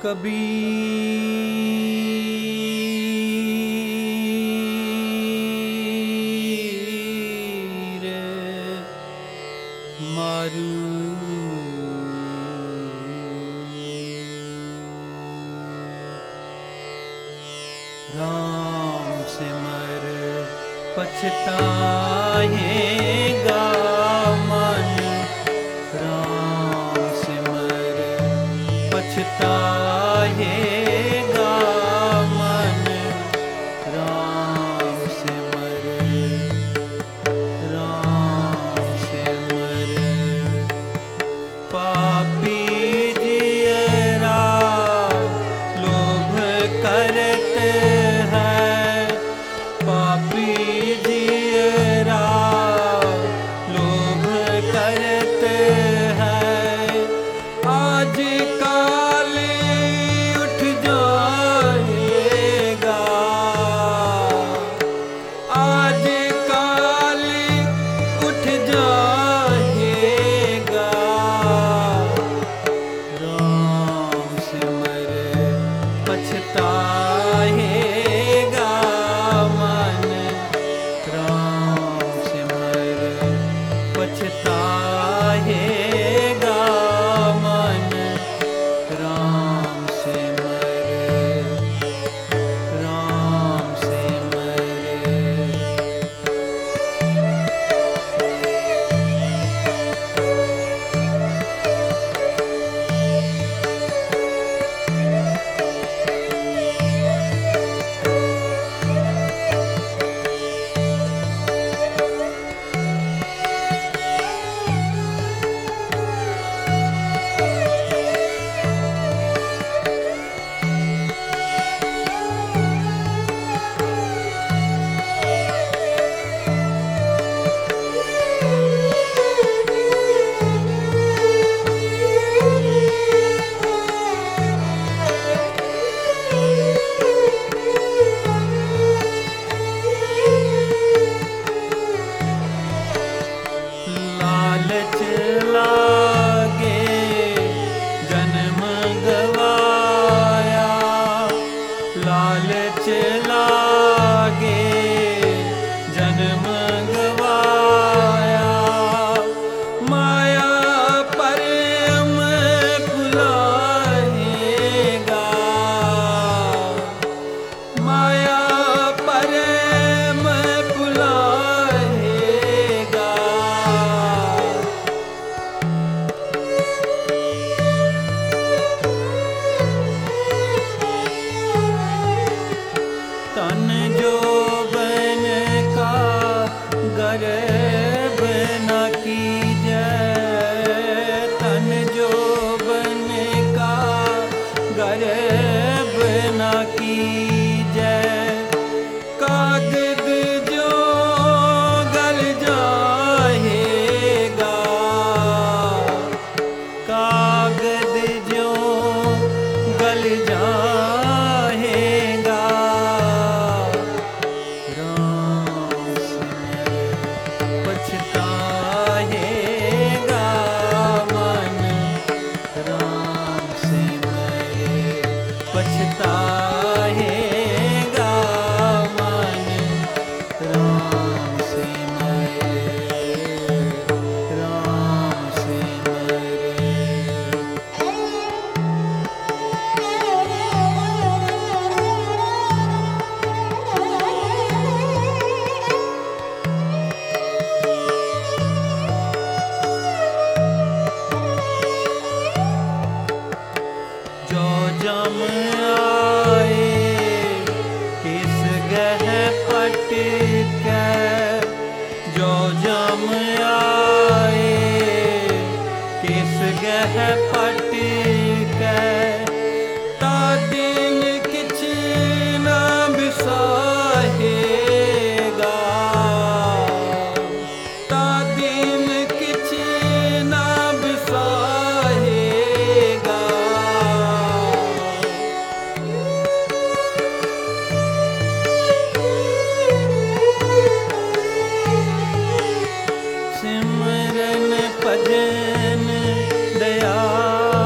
कबीर मारू राम सिमर पछताएगा मन, राम सिमर पछताएगा मन, राम सिमर पापी जियरा लोभ करते हैं, पापी जियरा लोभ करते हैं। आज काल उठ जाएगा, आज काल उठ जाएगा, राम सिमर पछताएगा मन, राम सिमर पछताएगा मन, राम सिमर, राम सिमर। लालच लागे जन्म गवाया, लालच लागे जन्म गवाया, माया प्रेम भुलाएगा, माया प्रेम भुलाएगा, तन जो बन का गर्भ न कीजै, तन जो बन का गर्भ न कीजै, कागद जो गल जाएगा, कागद जो गल जाएगा, राम सिमर पछताएगा मन, राम सिमर पछताएगा मन, राम सिमर, राम सिमर। जो जम आए किस गह पट के, जो जम आए किस गह पट के, ता दिन किछ न बिसाहेगा, ता दिन किछ न बिसाहेगा, सिमरन भजन दया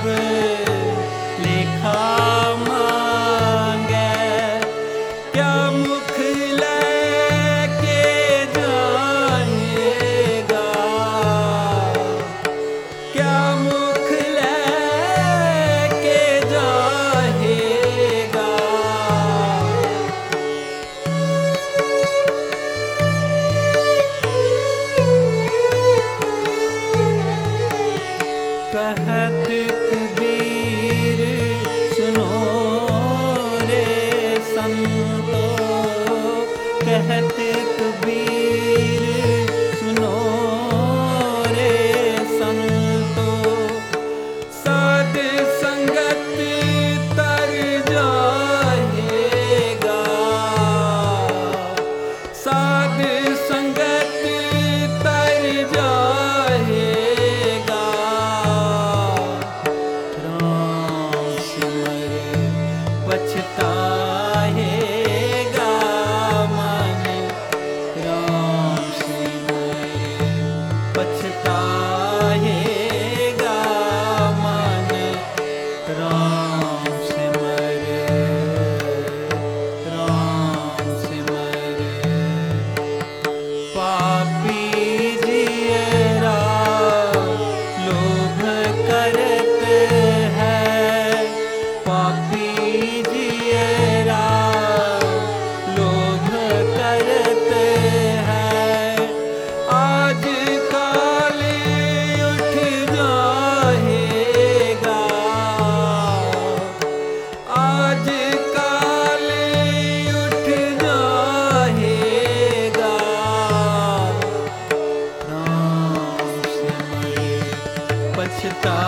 सब लेखा मांगे। क्या मुख लेके जाएगा, क्या मुख लेके जाएगा। कहत कबीर सुनो रे संतो, कहत कबीर सुनो रे संतो। साध संगत तर जाएगा, साध संगत तर जाएगा। पछताएगा मन, राम सिमर पछताएगा मन, राम सिमर, राम सिमर। पापी जियरा लोभ करते हैं, पापी जियरा लोभ करते हैं। आज काल उठ जाएगा, आज काल उठ जाएगा। राम सिमर पछता